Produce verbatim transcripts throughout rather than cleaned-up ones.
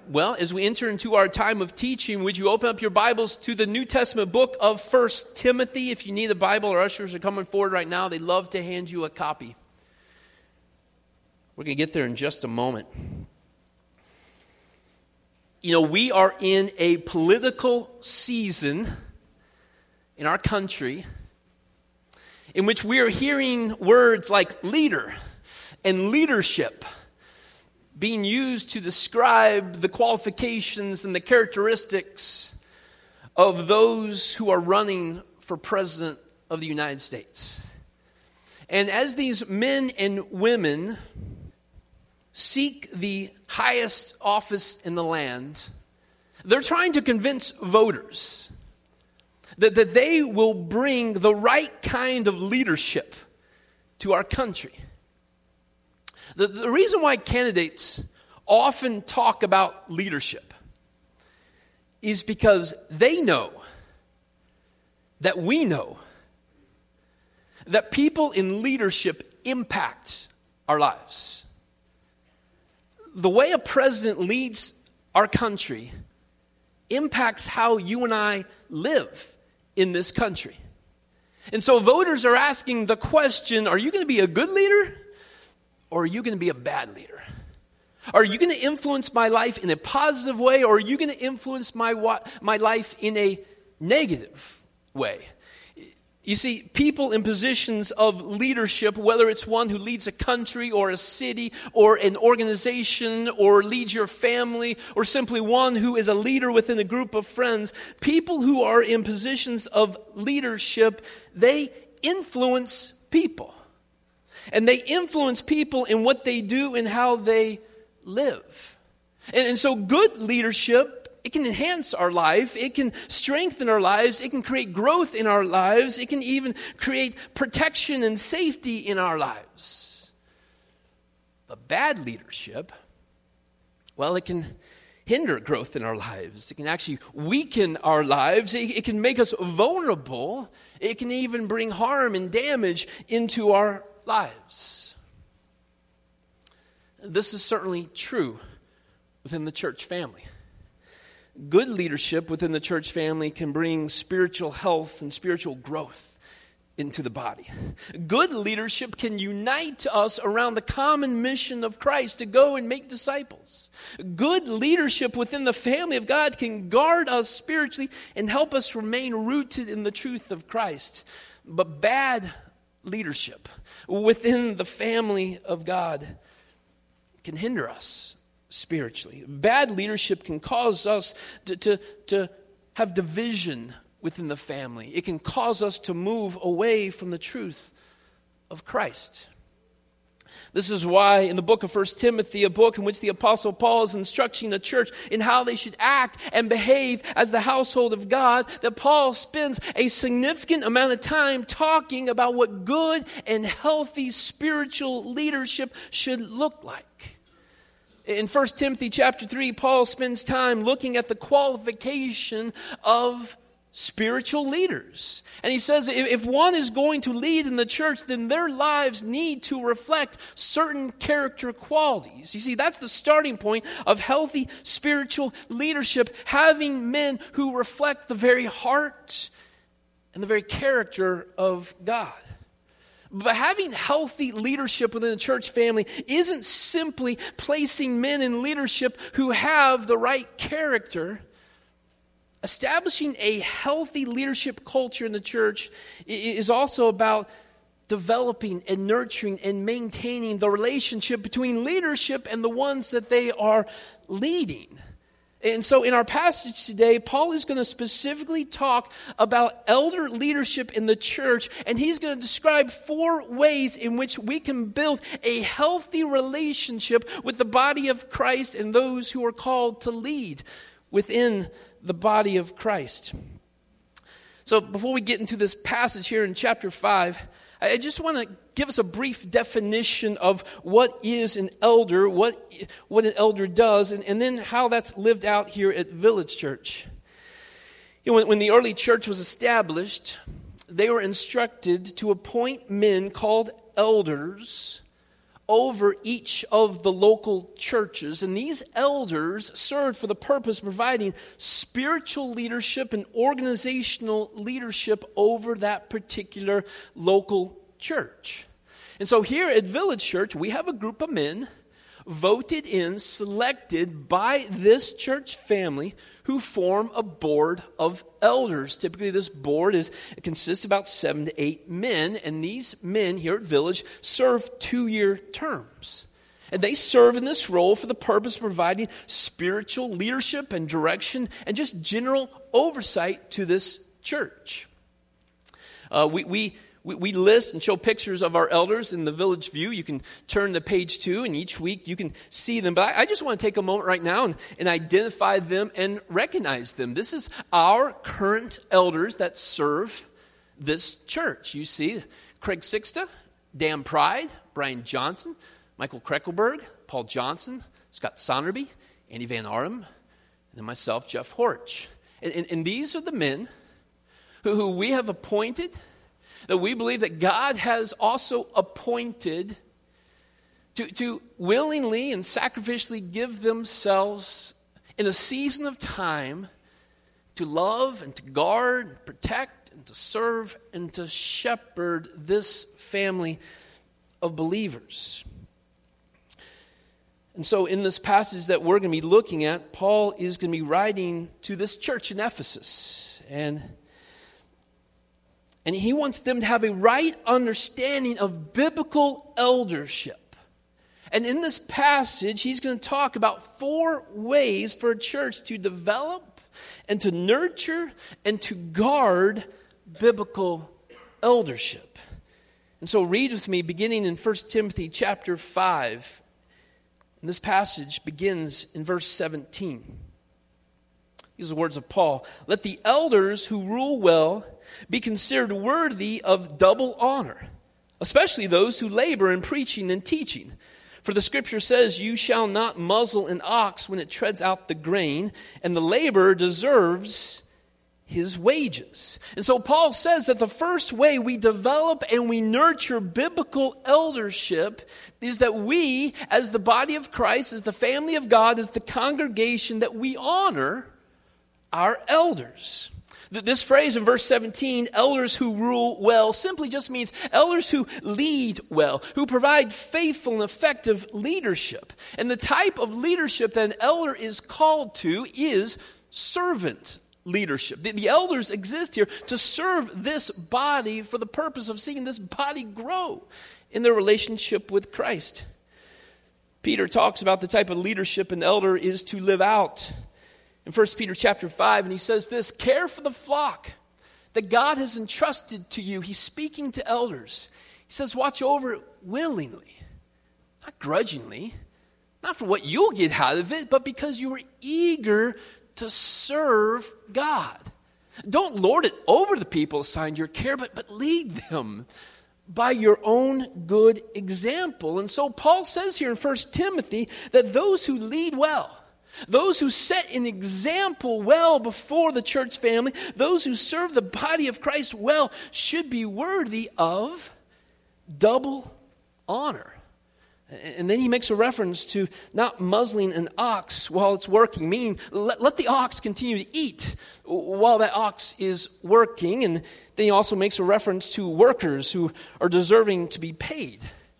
Well, as we enter into our time of teaching, would you open up your Bibles to the New Testament book of First Timothy? If you need a Bible, our ushers are coming forward right now. They'd love to hand you a copy. We're going to get there in just a moment. You know, we are in a political season in our country in which we are hearing words like leader and leadership being used to describe the qualifications and the characteristics of those who are running for president of the United States. And as these men and women seek the highest office in the land, they're trying to convince voters that, that they will bring the right kind of leadership to our country. The, the reason why candidates often talk about leadership is because they know that we know that people in leadership impact our lives. The way a president leads our country impacts how you and I live in this country. And so voters are asking the question, are you going to be a good leader? Or are you going to be a bad leader? Are you going to influence my life in a positive way, or are you going to influence my my life in a negative way? You see, people in positions of leadership, whether it's one who leads a country or a city or an organization or leads your family or simply one who is a leader within a group of friends, people who are in positions of leadership, they influence people. And they influence people in what they do and how they live. And, and so good leadership, it can enhance our life. It can strengthen our lives. It can create growth in our lives. It can even create protection and safety in our lives. But bad leadership, well, it can hinder growth in our lives. It can actually weaken our lives. It, it can make us vulnerable. It can even bring harm and damage into our lives. This is certainly true within the church family. Good leadership within the church family can bring spiritual health and spiritual growth into the body. Good leadership can unite us around the common mission of Christ to go and make disciples. Good leadership within the family of God can guard us spiritually and help us remain rooted in the truth of Christ. But bad leadership within the family of God can hinder us spiritually. Bad leadership can cause us to, to, to have division within the family. It can cause us to move away from the truth of Christ. This is why in the book of First Timothy, a book in which the Apostle Paul is instructing the church in how they should act and behave as the household of God, that Paul spends a significant amount of time talking about what good and healthy spiritual leadership should look like. In First Timothy chapter three, Paul spends time looking at the qualification of spiritual leaders. And he says if one is going to lead in the church, then their lives need to reflect certain character qualities. You see, that's the starting point of healthy spiritual leadership, having men who reflect the very heart and the very character of God. But having healthy leadership within the church family isn't simply placing men in leadership who have the right character. Establishing a healthy leadership culture in the church is also about developing and nurturing and maintaining the relationship between leadership and the ones that they are leading. And so in our passage today, Paul is going to specifically talk about elder leadership in the church, and he's going to describe four ways in which we can build a healthy relationship with the body of Christ and those who are called to lead within the body of Christ. So before we get into this passage here in chapter five, I just want to give us a brief definition of what is an elder, what what an elder does, and, and then how that's lived out here at Village Church. You know, when, when the early church was established, they were instructed to appoint men called elders over each of the local churches, and these elders served for the purpose of providing spiritual leadership and organizational leadership over that particular local church. And so here at Village Church, we have a group of men voted in, selected by this church family who form a board of elders. Typically this board is it consists of about seven to eight men, and these men here at Village serve two-year terms. And they serve in this role for the purpose of providing spiritual leadership and direction and just general oversight to this church. Uh, we... we We, we list and show pictures of our elders in the Village View. You can turn to page two, and each week you can see them. But I, I just want to take a moment right now and, and identify them and recognize them. This is our current elders that serve this church. You see Craig Sixta, Dan Pride, Brian Johnson, Michael Kreckelberg, Paul Johnson, Scott Sonnerby, Andy Van Arum, and then myself, Jeff Horch. And, and, and these are the men who, who we have appointed, that we believe that God has also appointed to, to willingly and sacrificially give themselves in a season of time to love and to guard, and protect, and to serve, and to shepherd this family of believers. And so in this passage that we're going to be looking at, Paul is going to be writing to this church in Ephesus, and And he wants them to have a right understanding of biblical eldership. And in this passage, he's going to talk about four ways for a church to develop and to nurture and to guard biblical eldership. And so read with me beginning in First Timothy chapter five. And this passage begins in verse seventeen. These are the words of Paul. Let the elders who rule well be considered worthy of double honor, especially those who labor in preaching and teaching. For the scripture says, you shall not muzzle an ox when it treads out the grain, and the laborer deserves his wages. And so Paul says that the first way we develop and we nurture biblical eldership is that we, as the body of Christ, as the family of God, as the congregation, that we honor our elders. This phrase in verse seventeen, elders who rule well, simply just means elders who lead well, who provide faithful and effective leadership. And the type of leadership that an elder is called to is servant leadership. The, the elders exist here to serve this body for the purpose of seeing this body grow in their relationship with Christ. Peter talks about the type of leadership an elder is to live out in First Peter chapter five, and he says this, care for the flock that God has entrusted to you. He's speaking to elders. He says, watch over it willingly, not grudgingly, not for what you'll get out of it, but because you were eager to serve God. Don't lord it over the people assigned your care, but, but lead them by your own good example. And so Paul says here in First Timothy that those who lead well, those who set an example well before the church family, those who serve the body of Christ well, should be worthy of double honor. And then he makes a reference to not muzzling an ox while it's working, meaning let, let the ox continue to eat while that ox is working. And then he also makes a reference to workers who are deserving to be paid.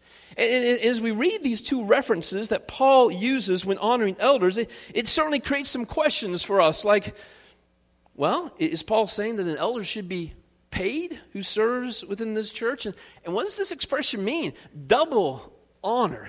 And as we read these two references that Paul uses when honoring elders, it, it certainly creates some questions for us. Like, well, is Paul saying that an elder should be paid who serves within this church? And, and what does this expression mean? Double honor.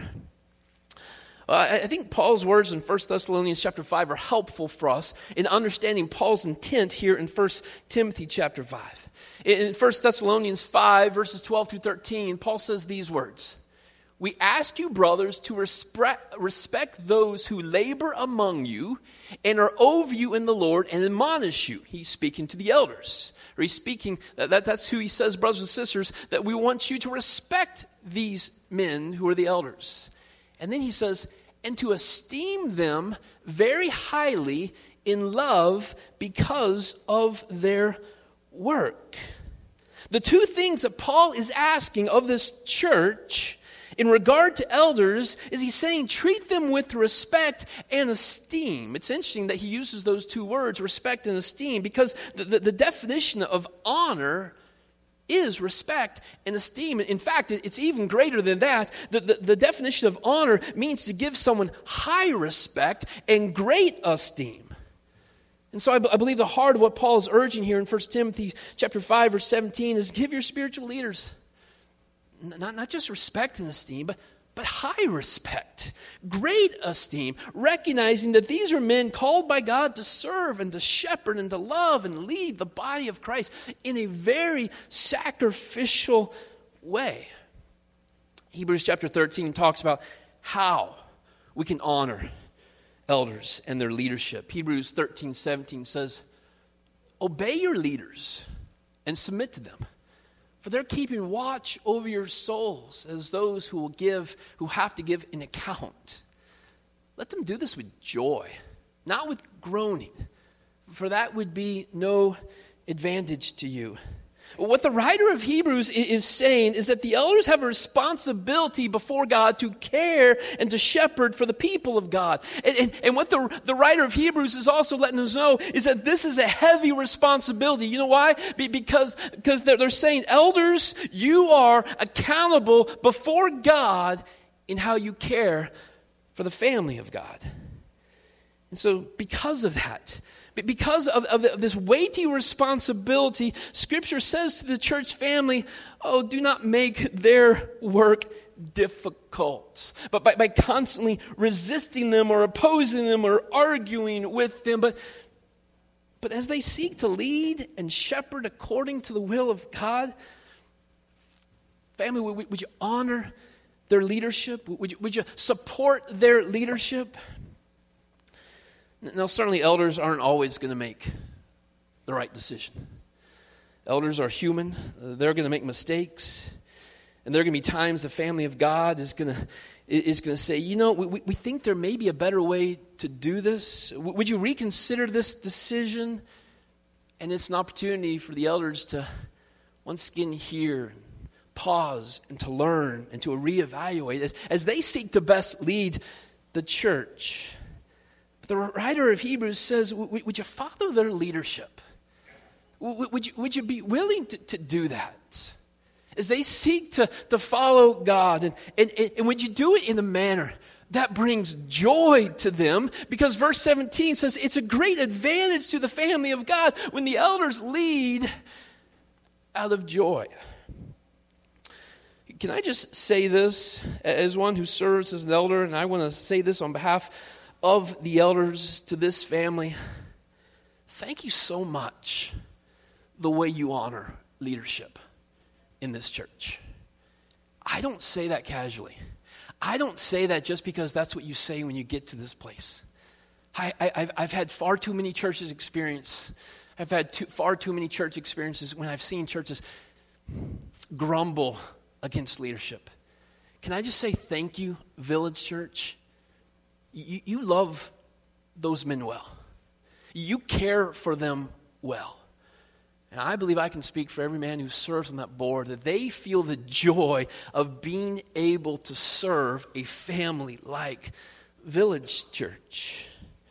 Uh, I think Paul's words in First Thessalonians chapter five are helpful for us in understanding Paul's intent here in First Timothy chapter five. In First Thessalonians five, verses twelve through thirteen, Paul says these words. We ask you, brothers, to respect, respect those who labor among you and are over you in the Lord and admonish you. He's speaking to the elders. Or he's speaking, that, that, that's who he says, brothers and sisters, that we want you to respect these men who are the elders. And then he says, and to esteem them very highly in love because of their work. The two things that Paul is asking of this church in regard to elders is he's saying treat them with respect and esteem. It's interesting that he uses those two words, respect and esteem, because the, the, the definition of honor is respect and esteem. In fact, it's even greater than that. The, the, the definition of honor means to give someone high respect and great esteem. And so I, b- I believe the heart of what Paul is urging here in First Timothy chapter five, verse seventeen is give your spiritual leaders n- not, not just respect and esteem, but But high respect, great esteem, recognizing that these are men called by God to serve and to shepherd and to love and lead the body of Christ in a very sacrificial way. Hebrews chapter thirteen talks about how we can honor elders and their leadership. Hebrews thirteen seventeen says, obey your leaders and submit to them, for they're keeping watch over your souls as those who will give, who have to give an account. Let them do this with joy, not with groaning, for that would be no advantage to you. What the writer of Hebrews is saying is that the elders have a responsibility before God to care and to shepherd for the people of God. And, and, and what the, the writer of Hebrews is also letting us know is that this is a heavy responsibility. You know why? Be, because because they're, they're saying, elders, you are accountable before God in how you care for the family of God. And so because of that, because of, of, of this weighty responsibility, Scripture says to the church family, oh, do not make their work difficult. But by, by constantly resisting them or opposing them or arguing with them. But, but as they seek to lead and shepherd according to the will of God, family, would, would you honor their leadership? Would you, would you support their leadership? Now, certainly elders aren't always going to make the right decision. Elders are human. They're going to make mistakes. And there are going to be times the family of God is going to is going to say, you know, we, we think there may be a better way to do this. Would you reconsider this decision? And it's an opportunity for the elders to once again hear, pause, and to learn and to reevaluate as, as they seek to best lead the church. The writer of Hebrews says, would you follow their leadership? Would you, would you be willing to, to do that? As they seek to, to follow God, and, and, and would you do it in a manner that brings joy to them? Because verse seventeen says, it's a great advantage to the family of God when the elders lead out of joy. Can I just say this as one who serves as an elder, and I want to say this on behalf of the elders to this family. Thank you so much the way you honor leadership in this church. I don't say that casually. I don't say that just because that's what you say when you get to this place. I, I, I've, I've had far too many churches experience. I've had too, far too many church experiences when I've seen churches grumble against leadership. Can I just say thank you, Village Church? You, you love those men well. You care for them well. And I believe I can speak for every man who serves on that board that they feel the joy of being able to serve a family like Village Church.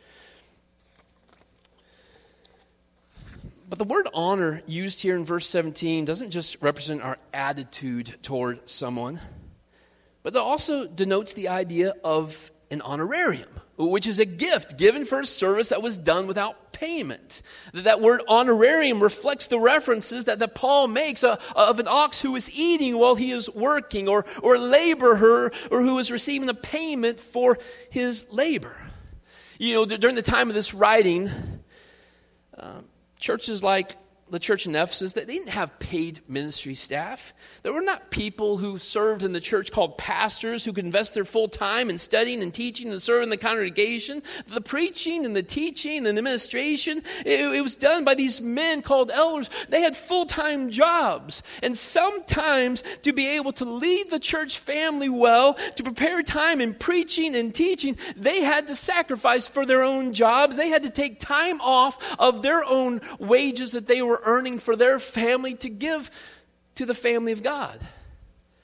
But the word honor used here in verse seventeen doesn't just represent our attitude toward someone, but it also denotes the idea of an honorarium, which is a gift given for a service that was done without payment. That word honorarium reflects the references that, that Paul makes uh, of an ox who is eating while he is working, or, or a laborer or who is receiving a payment for his labor. You know, d- during the time of this writing, uh, churches like the church in Ephesus, they didn't have paid ministry staff. There were not people who served in the church called pastors who could invest their full time in studying and teaching and serving the congregation. The preaching and the teaching and the administration, it, it was done by these men called elders. They had full-time jobs. And sometimes to be able to lead the church family well, to prepare time in preaching and teaching, they had to sacrifice for their own jobs. They had to take time off of their own wages that they were earning for their family to give to the family of God.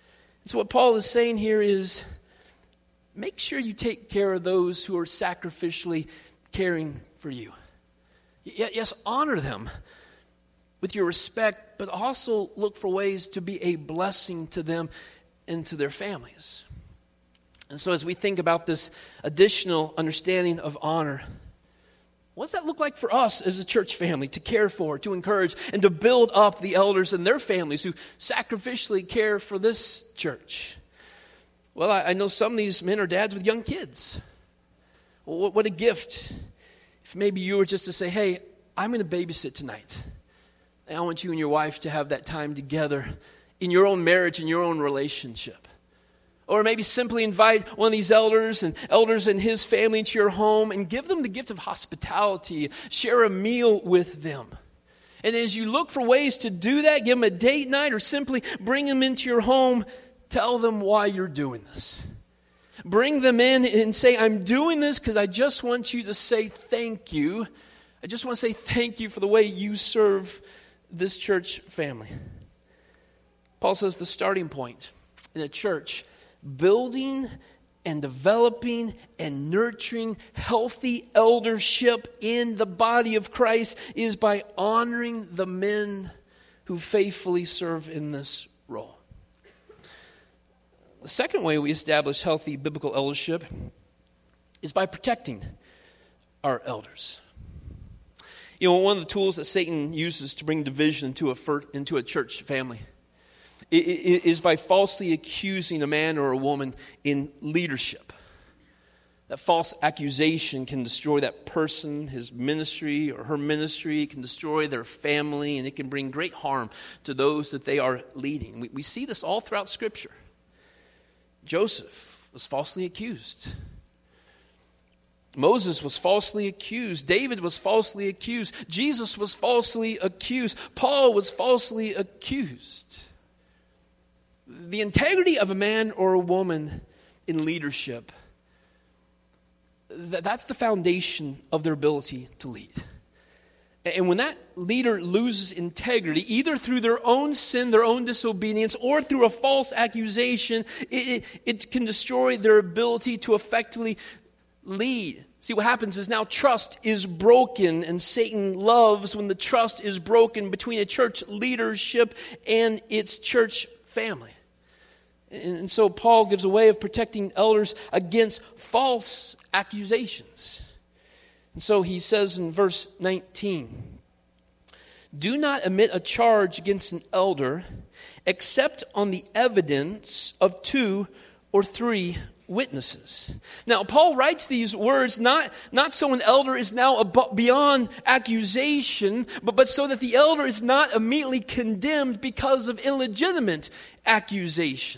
So what Paul is saying here is, make sure you take care of those who are sacrificially caring for you. Yes, honor them with your respect, but also look for ways to be a blessing to them and to their families. And so as we think about this additional understanding of honor, what does that look like for us as a church family to care for, to encourage, and to build up the elders and their families who sacrificially care for this church? Well, I, I know some of these men are dads with young kids. Well, what, what a gift if maybe you were just to say, hey, I'm going to babysit tonight. And I want you and your wife to have that time together in your own marriage, in your own relationship. Or maybe simply invite one of these elders and elders and his family into your home and give them the gift of hospitality. Share a meal with them. And as you look for ways to do that, give them a date night or simply bring them into your home, tell them why you're doing this. Bring them in and say, I'm doing this because I just want you to say thank you. I just want to say thank you for the way you serve this church family. Paul says the starting point in a church, building and developing and nurturing healthy eldership in the body of Christ is by honoring the men who faithfully serve in this role. The second way we establish healthy biblical eldership is by protecting our elders. You know, one of the tools that Satan uses to bring division into a, into a church family is by falsely accusing a man or a woman in leadership. That false accusation can destroy that person, his ministry or her ministry. It can destroy their family, and it can bring great harm to those that they are leading. We, we see this all throughout Scripture. Joseph was falsely accused. Moses was falsely accused. David was falsely accused. Jesus was falsely accused. Paul was falsely accused. The integrity of a man or a woman in leadership, that's the foundation of their ability to lead. And when that leader loses integrity, either through their own sin, their own disobedience, or through a false accusation, it, it, it can destroy their ability to effectively lead. See, what happens is now trust is broken, and Satan loves when the trust is broken between a church leadership and its church family. And so Paul gives a way of protecting elders against false accusations. And so he says in verse nineteen, do not admit a charge against an elder except on the evidence of two or three witnesses. Now, Paul writes these words not, not so an elder is now ab- beyond accusation, but, but so that the elder is not immediately condemned because of illegitimate accusation.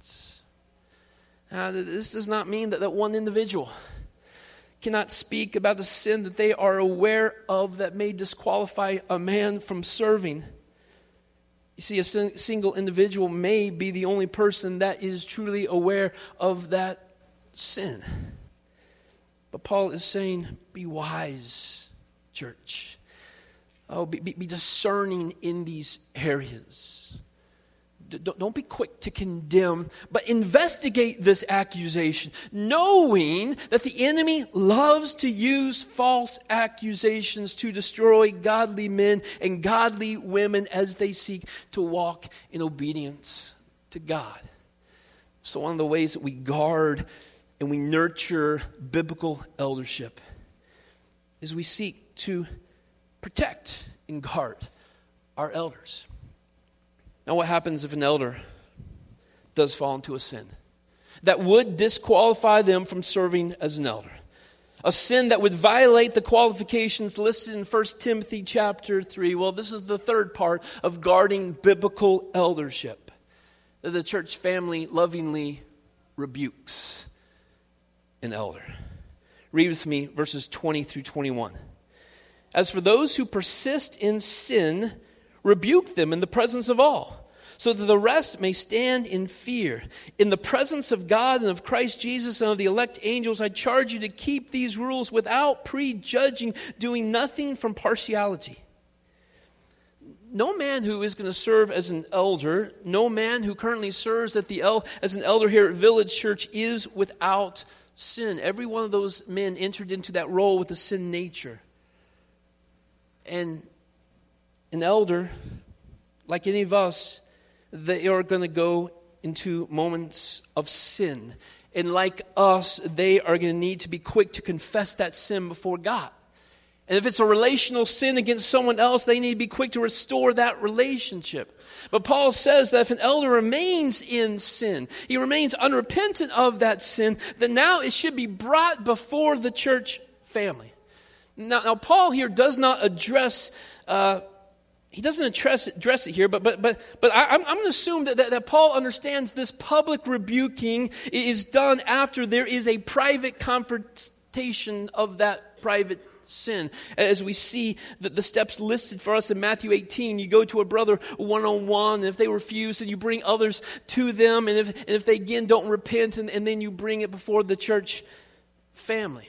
Uh, this does not mean that, that one individual cannot speak about the sin that they are aware of that may disqualify a man from serving. You see, a sin- single individual may be the only person that is truly aware of that sin. But Paul is saying, be wise, church. Oh, be, be, be discerning in these areas. Don't be quick to condemn, but investigate this accusation, knowing that the enemy loves to use false accusations to destroy godly men and godly women as they seek to walk in obedience to God. So one of the ways that we guard and we nurture biblical eldership is we seek to protect and guard our elders. Now, what happens if an elder does fall into a sin that would disqualify them from serving as an elder? A sin that would violate the qualifications listed in First Timothy chapter three. Well, this is the third part of guarding biblical eldership. That the church family lovingly rebukes an elder. Read with me verses twenty through twenty-one. As for those who persist in sin, rebuke them in the presence of all, so that the rest may stand in fear. In the presence of God and of Christ Jesus and of the elect angels, I charge you to keep these rules without prejudging, doing nothing from partiality. no man who is going to serve as an elder, no man who currently serves at the el- as an elder here at Village Church is without sin. Every one of those men entered into that role with a sin nature. And an elder, like any of us, they are going to go into moments of sin. And like us, they are going to need to be quick to confess that sin before God. And if it's a relational sin against someone else, they need to be quick to restore that relationship. But Paul says that if an elder remains in sin, he remains unrepentant of that sin, then now it should be brought before the church family. Now, now Paul here does not address, uh, he doesn't address, address it here, but but but but I, I'm, I'm going to assume that, that, that Paul understands this public rebuking is done after there is a private confrontation of that private sin. As we see the, the steps listed for us in Matthew eighteen, you go to a brother one-on-one, and if they refuse, then you bring others to them, and if, and if they again don't repent, and, and then you bring it before the church family.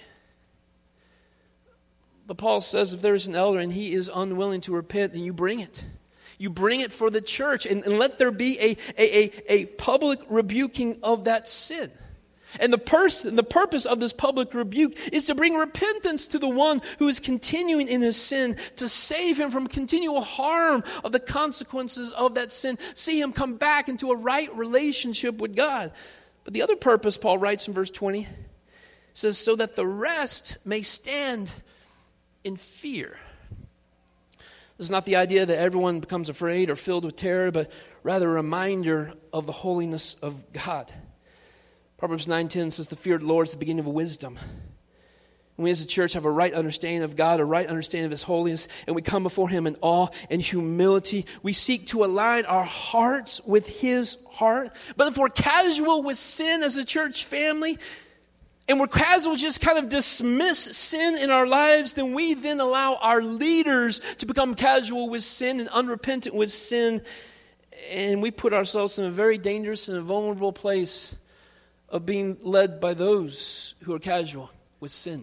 But Paul says if there's an elder and he is unwilling to repent, then you bring it. You bring it for the church, and, and let there be a, a, a, a public rebuking of that sin. And the person, the purpose of this public rebuke is to bring repentance to the one who is continuing in his sin, to save him from continual harm of the consequences of that sin, see him come back into a right relationship with God. But the other purpose, Paul writes in verse twenty, says, so that the rest may stand in fear. This is not the idea that everyone becomes afraid or filled with terror, but rather a reminder of the holiness of God. Proverbs nine ten says, the fear of the Lord is the beginning of wisdom. And we as a church have a right understanding of God, a right understanding of His holiness, and we come before Him in awe and humility. We seek to align our hearts with His heart. But if we're casual with sin as a church family, and we're casual, just kind of dismiss sin in our lives, then we then allow our leaders to become casual with sin and unrepentant with sin. And we put ourselves in a very dangerous and a vulnerable place of being led by those who are casual with sin.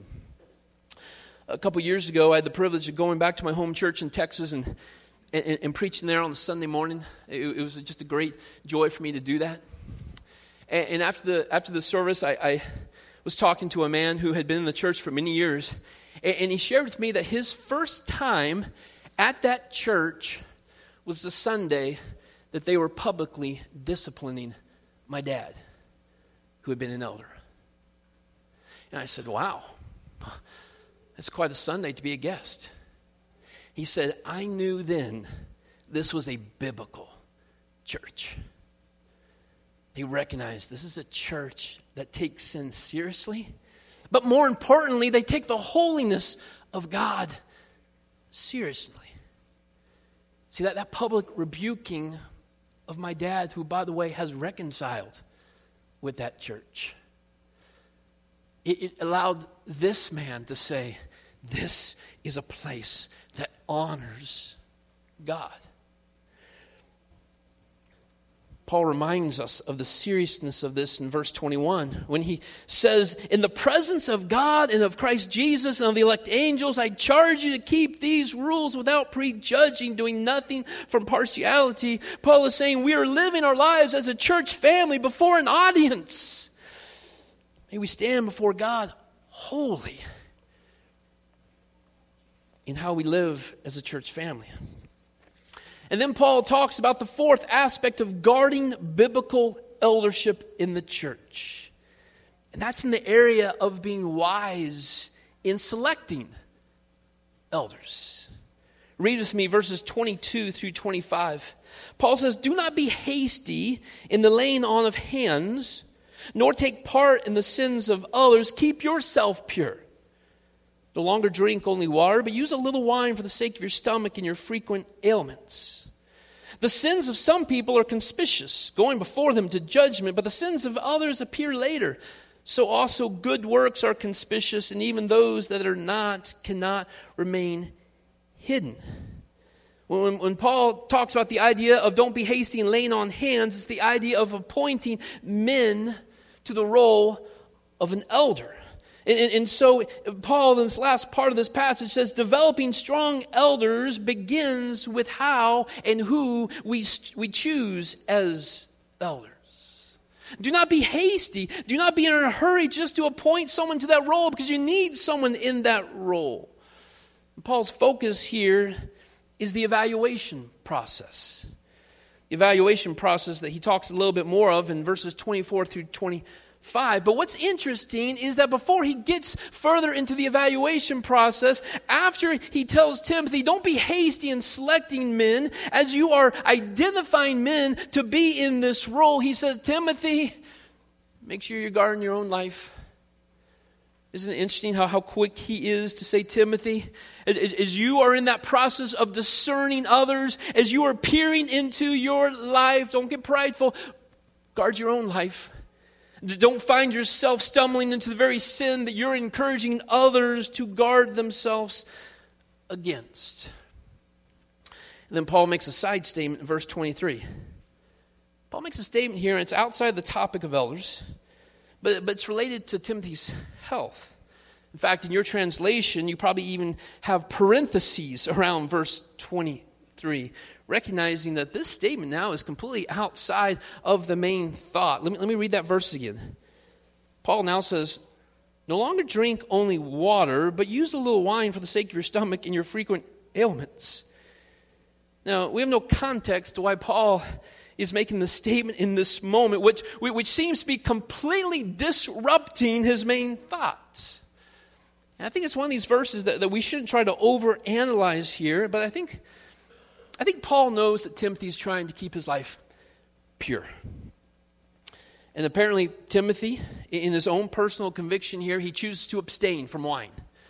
A couple years ago, I had the privilege of going back to my home church in Texas and, and, and preaching there on a Sunday morning. It, it was just a great joy for me to do that. And, and after the after the service, I, I was talking to a man who had been in the church for many years, and, and he shared with me that his first time at that church was the Sunday that they were publicly disciplining my dad, who had been an elder. And I said, wow, that's quite a Sunday to be a guest. He said, I knew then this was a biblical church. He recognized this is a church that takes sin seriously, but more importantly, they take the holiness of God seriously. See, that, that public rebuking of my dad, who, by the way, has reconciled with that church. It, it allowed this man to say, this is a place that honors God. Paul reminds us of the seriousness of this in verse twenty-one when he says, in the presence of God and of Christ Jesus and of the elect angels, I charge you to keep these rules without prejudging, doing nothing from partiality. Paul is saying we are living our lives as a church family before an audience. May we stand before God holy in how we live as a church family. And then Paul talks about the fourth aspect of guarding biblical eldership in the church. And that's in the area of being wise in selecting elders. Read with me verses twenty-two through twenty-five. Paul says, do not be hasty in the laying on of hands, nor take part in the sins of others. Keep yourself pure. No longer drink only water, but use a little wine for the sake of your stomach and your frequent ailments. The sins of some people are conspicuous, going before them to judgment, but the sins of others appear later. So also good works are conspicuous, and even those that are not cannot remain hidden. When, when Paul talks about the idea of don't be hasty in laying on hands, it's the idea of appointing men to the role of an elder. And, and, and so Paul, in this last part of this passage, says, developing strong elders begins with how and who we, we choose as elders. Do not be hasty. Do not be in a hurry just to appoint someone to that role, because you need someone in that role. Paul's focus here is the evaluation process. The evaluation process that he talks a little bit more of in verses twenty-four through twenty-five. But what's interesting is that before he gets further into the evaluation process, after he tells Timothy, don't be hasty in selecting men as you are identifying men to be in this role, he says, Timothy, make sure you're guarding your own life. Isn't it interesting how, how quick he is to say, Timothy, as, as you are in that process of discerning others, as you are peering into your life, don't get prideful, guard your own life. Don't find yourself stumbling into the very sin that you're encouraging others to guard themselves against. And then Paul makes a side statement in verse twenty-three. Paul makes a statement here, and it's outside the topic of elders, but, but it's related to Timothy's health. In fact, in your translation, you probably even have parentheses around verse twenty-three, recognizing that this statement now is completely outside of the main thought. Let me, let me read that verse again. Paul now says, no longer drink only water, but use a little wine for the sake of your stomach and your frequent ailments. Now, we have no context to why Paul is making this statement in this moment, which, which seems to be completely disrupting his main thoughts. And I think it's one of these verses that, that we shouldn't try to overanalyze here, but I think I think Paul knows that Timothy's trying to keep his life pure. And apparently Timothy, in his own personal conviction here, he chooses to abstain from wine.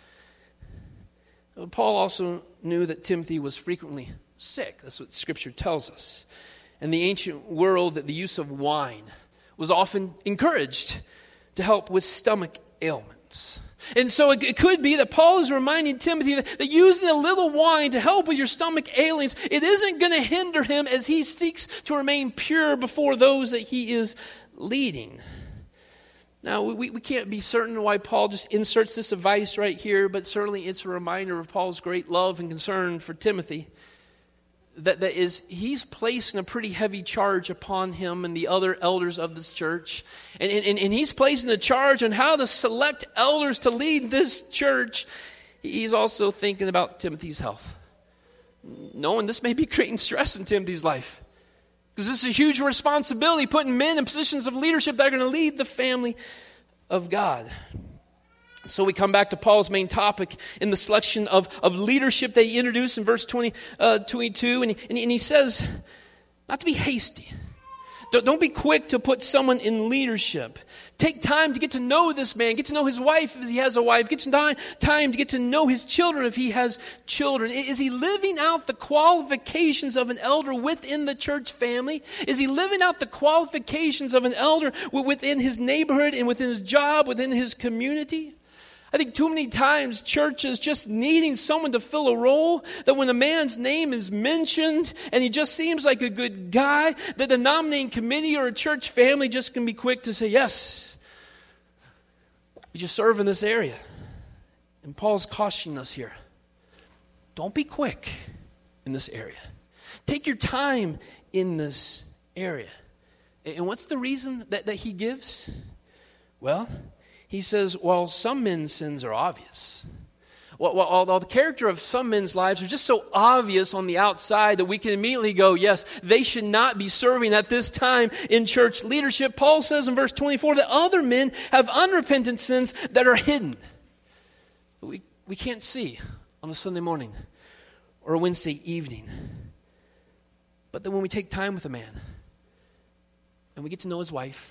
Paul also knew that Timothy was frequently sick. That's what Scripture tells us. In the ancient world, that the use of wine was often encouraged to help with stomach ailments. And so it, it could be that Paul is reminding Timothy that, that using a little wine to help with your stomach ailments, it isn't going to hinder him as he seeks to remain pure before those that he is leading. Now, we, we can't be certain why Paul just inserts this advice right here, but certainly it's a reminder of Paul's great love and concern for Timothy. That, that is, he's placing a pretty heavy charge upon him and the other elders of this church. And, and, and he's placing the charge on how to select elders to lead this church. He's also thinking about Timothy's health, knowing this may be creating stress in Timothy's life. Because this is a huge responsibility, putting men in positions of leadership that are going to lead the family of God. So we come back to Paul's main topic in the selection of, of leadership that he introduced in verse twenty, uh, twenty-two. And he, and, he, and he says, not to be hasty. Don't, don't be quick to put someone in leadership. Take time to get to know this man. Get to know his wife if he has a wife. Get to time to get to know his children if he has children. Is he living out the qualifications of an elder within the church family? Is he living out the qualifications of an elder within his neighborhood and within his job, within his community? I think too many times churches just needing someone to fill a role, that when a man's name is mentioned and he just seems like a good guy, that the nominating committee or a church family just can be quick to say, yes, we just serve in this area. And Paul's cautioning us here. Don't be quick in this area. Take your time in this area. And what's the reason that, that he gives? Well, he says, well, some men's sins are obvious. Well, well, although the character of some men's lives are just so obvious on the outside that we can immediately go, yes, they should not be serving at this time in church leadership. Paul says in verse twenty-four that other men have unrepentant sins that are hidden. We, we can't see on a Sunday morning or a Wednesday evening. But then when we take time with a man and we get to know his wife,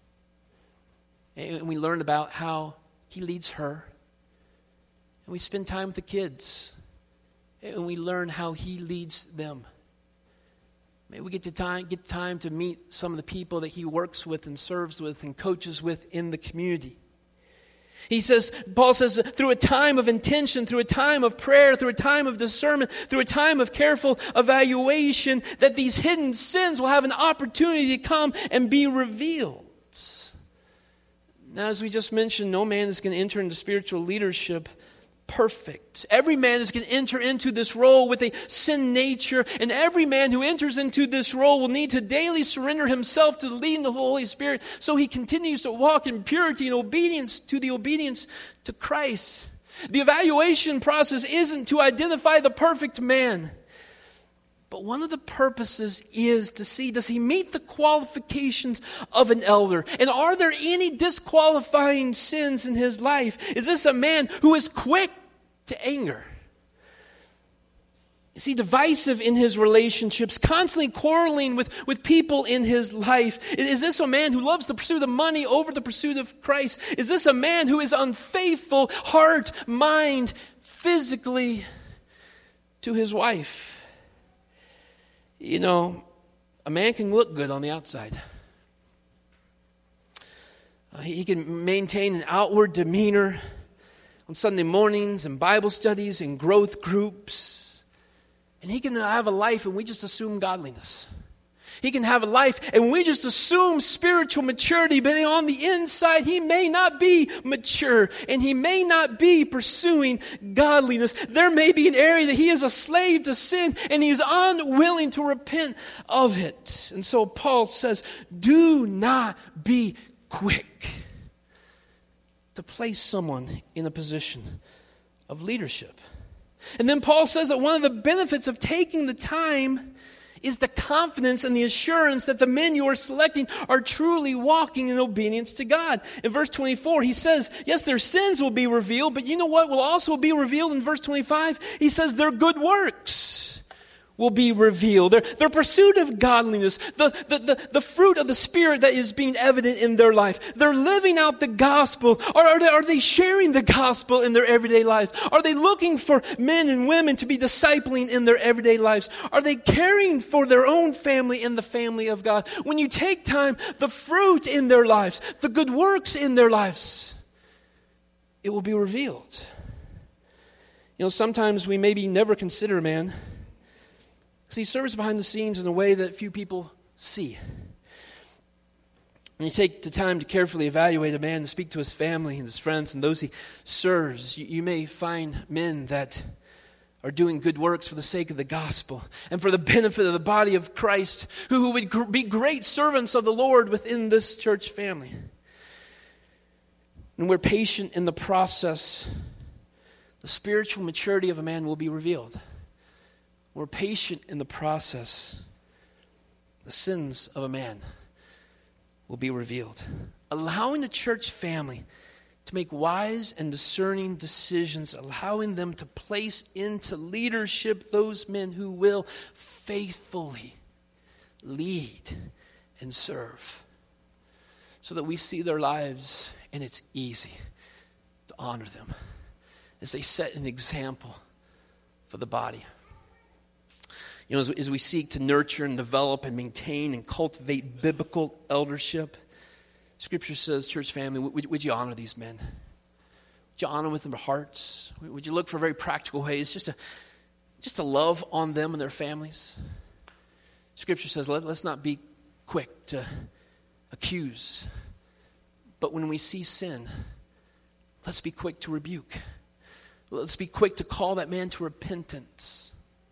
and we learn about how he leads her. And we spend time with the kids. And we learn how he leads them. Maybe we get to time, get time to meet some of the people that he works with and serves with and coaches with in the community. He says, Paul says, through a time of intention, through a time of prayer, through a time of discernment, through a time of careful evaluation, that these hidden sins will have an opportunity to come and be revealed. Now, as we just mentioned, no man is going to enter into spiritual leadership perfect. Every man is going to enter into this role with a sin nature, and every man who enters into this role will need to daily surrender himself to the leading of the Holy Spirit so he continues to walk in purity and obedience to the obedience to Christ. The evaluation process isn't to identify the perfect man, but one of the purposes is to see, does he meet the qualifications of an elder? And are there any disqualifying sins in his life? Is this a man who is quick to anger? Is he divisive in his relationships, constantly quarreling with, with people in his life? Is this a man who loves the pursuit of money over the pursuit of Christ? Is this a man who is unfaithful, heart, mind, physically to his wife? You know, a man can look good on the outside. Uh, he can maintain an outward demeanor on Sunday mornings and Bible studies and growth groups. And he can have a life and we just assume godliness. He can have a life and we just assume spiritual maturity, but on the inside he may not be mature and he may not be pursuing godliness. There may be an area that he is a slave to sin and he is unwilling to repent of it. And so Paul says, do not be quick to place someone in a position of leadership. And then Paul says that one of the benefits of taking the time is the confidence and the assurance that the men you are selecting are truly walking in obedience to God. In verse twenty-four, he says, yes, their sins will be revealed, but you know what will also be revealed in verse twenty-five? He says their good works will be revealed. Their, their pursuit of godliness, the, the, the, the fruit of the Spirit that is being evident in their life. They're living out the gospel. Or are they, are they sharing the gospel in their everyday lives? Are they looking for men and women to be discipling in their everyday lives? Are they caring for their own family and the family of God? When you take time, the fruit in their lives, the good works in their lives, it will be revealed. You know, sometimes we maybe never consider a man because he serves behind the scenes in a way that few people see. When you take the time to carefully evaluate a man and speak to his family and his friends and those he serves, you, you may find men that are doing good works for the sake of the gospel and for the benefit of the body of Christ, who, who would gr- be great servants of the Lord within this church family. And we're patient in the process, the spiritual maturity of a man will be revealed. We're patient in the process, the sins of a man will be revealed. Allowing the church family to make wise and discerning decisions, allowing them to place into leadership those men who will faithfully lead and serve, so that we see their lives and it's easy to honor them as they set an example for the body. You know, as, as we seek to nurture and develop and maintain and cultivate biblical eldership, Scripture says, church family, would, would you honor these men? Would you honor them with their hearts? Would you look for very practical ways just to, just to love on them and their families? Scripture says, let, let's not be quick to accuse, but when we see sin, let's be quick to rebuke. Let's be quick to call that man to repentance.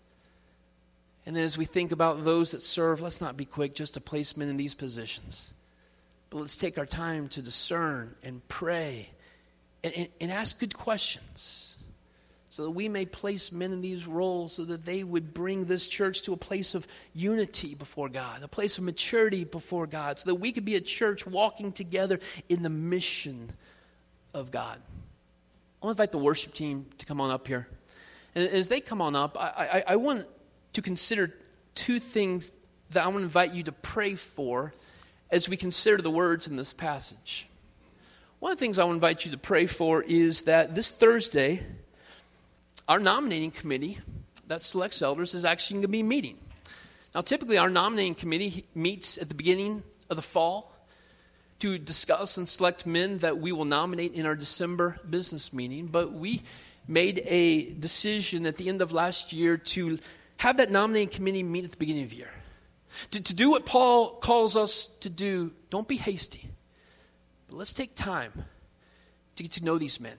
And then as we think about those that serve, let's not be quick just to place men in these positions. But let's take our time to discern and pray and, and, and ask good questions so that we may place men in these roles so that they would bring this church to a place of unity before God, a place of maturity before God, so that we could be a church walking together in the mission of God. I want to invite the worship team to come on up here. And as they come on up, I, I, I want to consider two things that I want to invite you to pray for as we consider the words in this passage. One of the things I want to invite you to pray for is that this Thursday, our nominating committee that selects elders is actually going to be meeting. Now, typically our nominating committee meets at the beginning of the fall to discuss and select men that we will nominate in our December business meeting, but we made a decision at the end of last year to have that nominating committee meet at the beginning of the year. To, to do what Paul calls us to do, don't be hasty. But let's take time to get to know these men.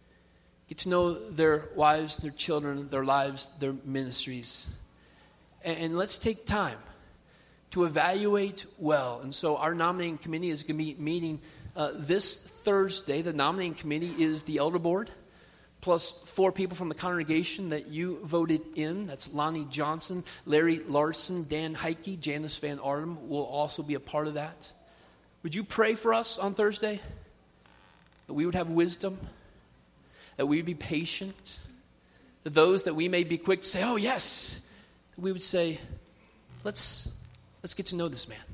Get to know their wives, their children, their lives, their ministries. And, and let's take time to evaluate well. And so our nominating committee is going to be meeting uh, this Thursday. The nominating committee is the elder board, plus four people from the congregation that you voted in. That's Lonnie Johnson, Larry Larson, Dan Heike, Janice Van Artem will also be a part of that. Would you pray for us on Thursday? That we would have wisdom, that we would be patient, that those that we may be quick to say, oh yes, we would say, let's let's get to know this man.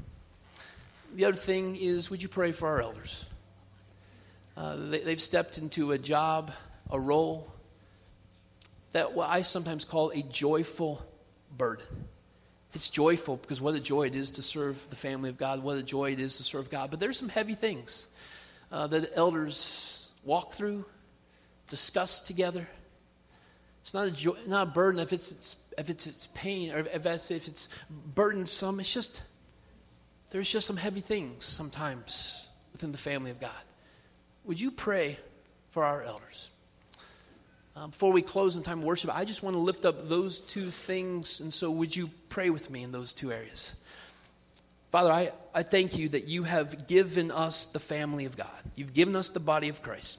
The other thing is, would you pray for our elders? Uh, they, they've stepped into a job, a role, that what I sometimes call a joyful burden. It's joyful because what a joy it is to serve the family of God, what a joy it is to serve God. But there's some heavy things uh, that elders walk through, discuss together. It's not a joy, not a burden if it's, it's if it's it's pain or if it's, if it's burdensome. It's just there's just some heavy things sometimes within the family of God. Would you pray for our elders? Um, before we close in time of worship, I just want to lift up those two things, and so would you pray with me in those two areas? Father, I, I thank you that you have given us the family of God. You've given us the body of Christ.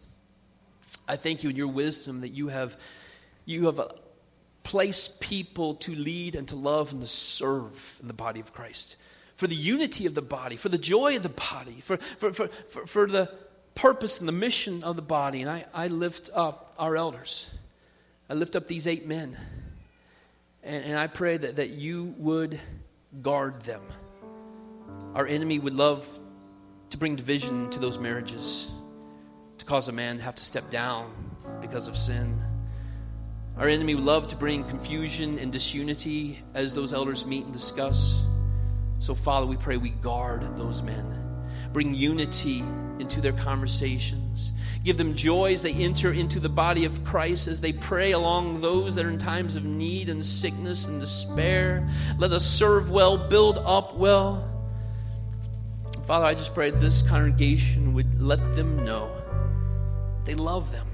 I thank you in your wisdom that you have you have placed people to lead and to love and to serve in the body of Christ. For the unity of the body, for the joy of the body, for for for, for, for the purpose and the mission of the body. And I, I lift up our elders. I lift up these eight men. And, and I pray that, that you would guard them. Our enemy would love to bring division to those marriages, to cause a man to have to step down because of sin. Our enemy would love to bring confusion and disunity as those elders meet and discuss. So, Father, we pray we guard those men. Bring unity into their conversations. Give them joy as they enter into the body of Christ, as they pray along those that are in times of need and sickness and despair. Let us serve well, build up well. Father, I just pray this congregation would let them know they love them.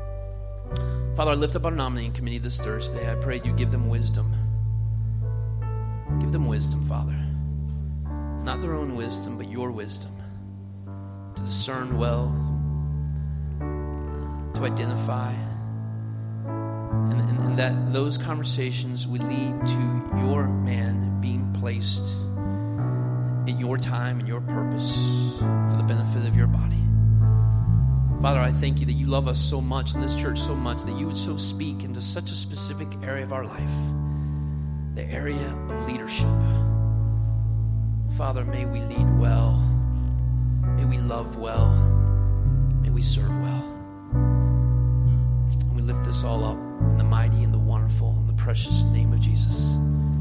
Father, I lift up our nominating committee this Thursday. I pray you give them wisdom. Give them wisdom, Father. Not their own wisdom, but your wisdom. To discern well, to identify, and, and, and that those conversations would lead to your man being placed in your time and your purpose for the benefit of your body. Father, I thank you that you love us so much in this church so much that you would so speak into such a specific area of our life, the area of leadership. Father, may we lead well. May we love well. May we serve well. And we lift this all up in the mighty and the wonderful and the precious name of Jesus.